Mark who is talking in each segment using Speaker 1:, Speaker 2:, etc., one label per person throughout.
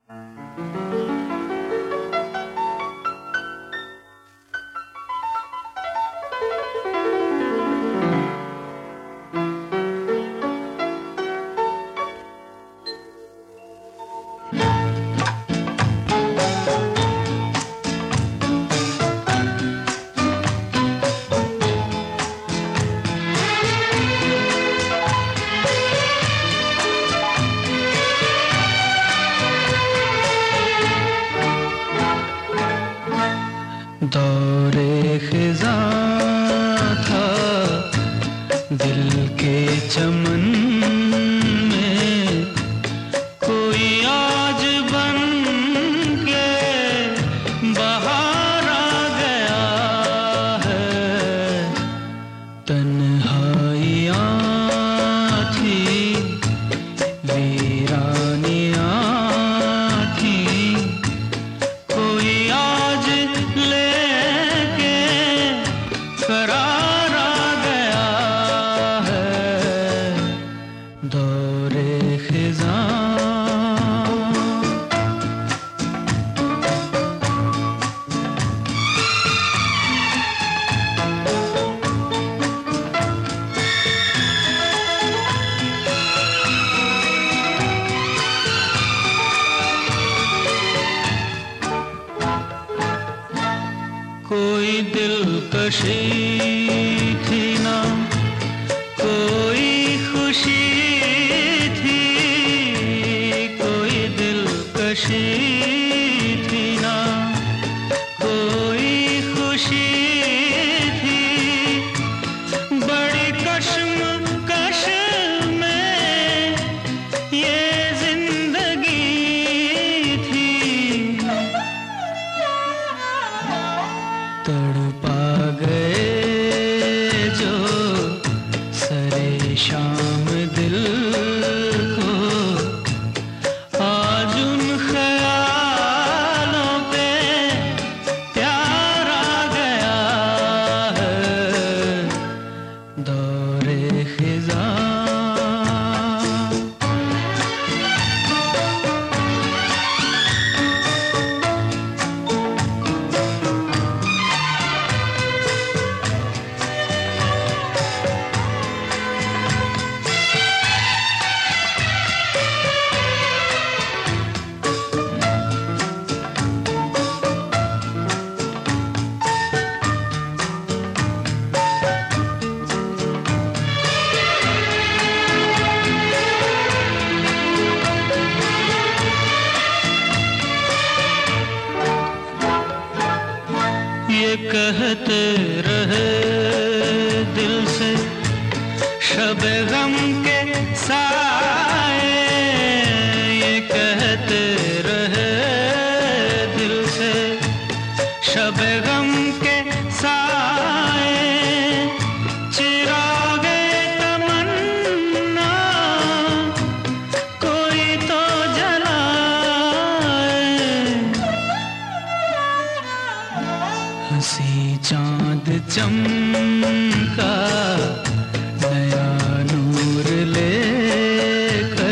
Speaker 1: दौरे खिज़ां था दिल के चमन में, कोई आज बन के बाहर आ गया है। तन्हाइयाँ थी, वीरानियाँ थी, कोई आज लेके करार आ गया है। दौरे खिज़ां कोई दिलकशी थी ना, कोई खुशी थी, कोई दिलकशी थी ना, कोई खुशी थी। बड़ी कश्मकश में ये जिंदगी थी। तड़पा गए जो सरे शाम दिल को, आज उन ख्यालों पे प्यार आ गया है। दौरे खिज़ां ये कहते रहे दिल से शब गम के साए, ये कहते रहे दिल से शब गम के साए। चिरागे तमन्ना कोई तो जलाए, हंसी चाँद चमका नया नूर लेकर,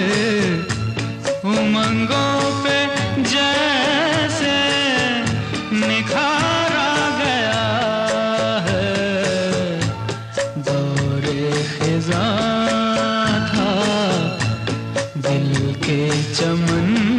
Speaker 1: उमंगों पे जैसे निखार आ गया है। दौरे खिज़ां था दिल के चमन